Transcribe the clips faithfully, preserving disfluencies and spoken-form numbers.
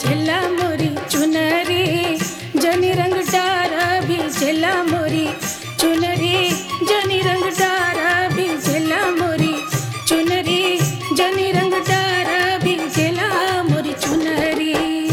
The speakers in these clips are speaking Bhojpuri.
भेजला मोरी चुनरी जनी रंग डारा भेजला मोरी चुनरी जनी रंग डारा भेजला मोरी चुनरी जनी रंग डारा भेजला मोरी चुनरी।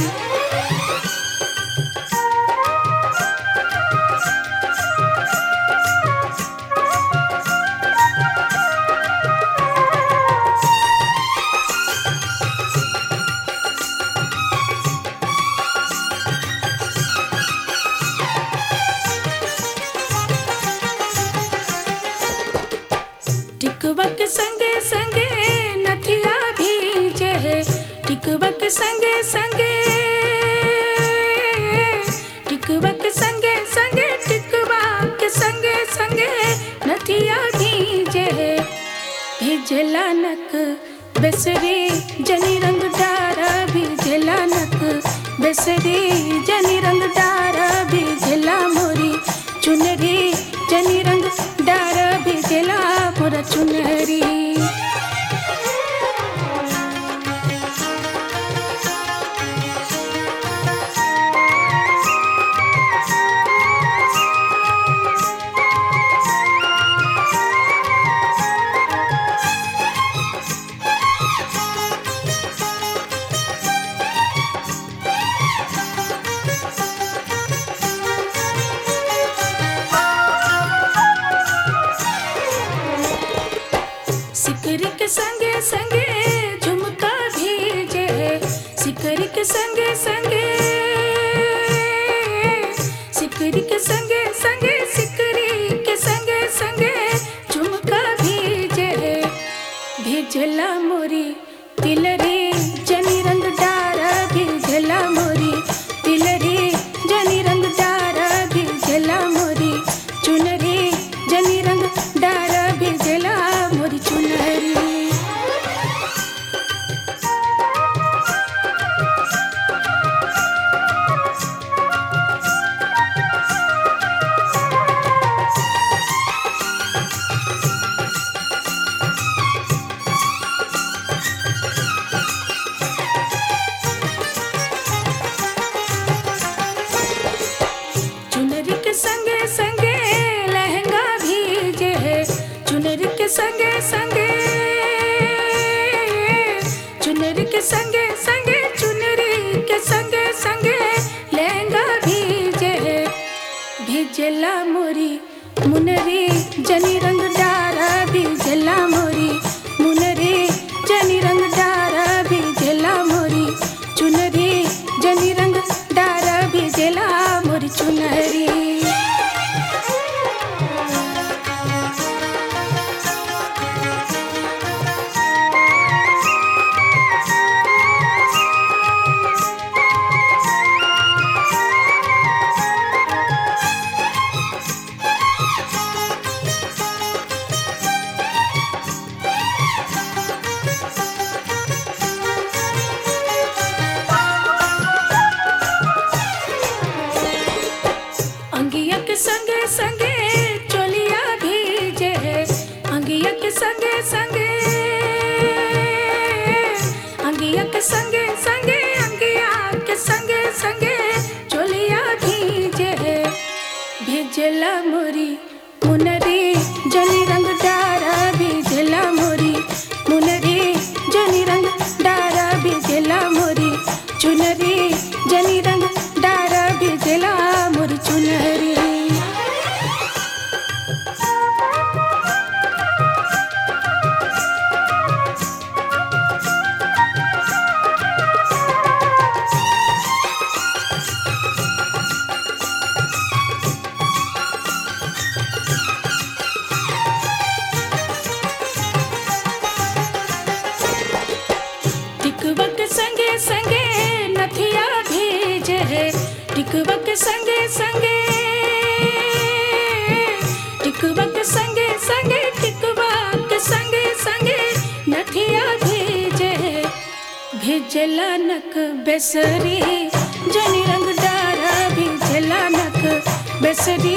टिकवा के संगे संगे नथिया भीजे है टिकवा के संगे संगे टिकवा के संगे संगे टिकवा के संगे संगे नथिया भीजे है भेजला नक बेसरी जनी रंग डारा भेजला नक बेसरी जनी रंग डारा भेजला मोरी चुनरी जनी रंग डारा भेजला मोरा चुनरी। सिकरी के संगे संगे झुमका भीजे है सिकरी के संगे संगे सिकरी के संगे संगे सिकरी के संगे संगे झुमका भीजे है भेजला मोरी तिलरी जनी रंग डारा भेजला मोरी तिलरी जनी रंग डारा भेजला मोरी चुनरी जनी रंग डारा भेजला मोरी चुनरी। चुनरी के संगे संगे लहंगा भीजे है चुनरी के संगे संगे चुनरी के संगे संगे चुनरी के संगे संगे लहंगा भीजे है भेजला मोरी मुनरी जनी रंग डारा भेजला मोरी मुनरी जनी रंग डारा भेजला मोरी चुनरी जनी रंग डारा भेजला मोरी चुनरी। अंगिया के संगे संगे चोलिया भीजे है अंगिया के संगे संगे अंगिया के संगे संगे अंगिया के संगे संगे चोलिया भीजे है भेजला मोरी मुनरी जनी रंग डारा भेजला मोरी मुनरी जनी रंग डारा भेजला मोरी चुनरी जनी रंग डारा भेजला मोरी चुनरी। टिकवा के संगे संगे नथिया भीजे है टिकवा के संगे संगे टिकवा के संगे संगे टिकवा के संगे संगे नथिया भीजे है भेजला नक बेसरी जनी रंग डारा भेजला नक बेसरी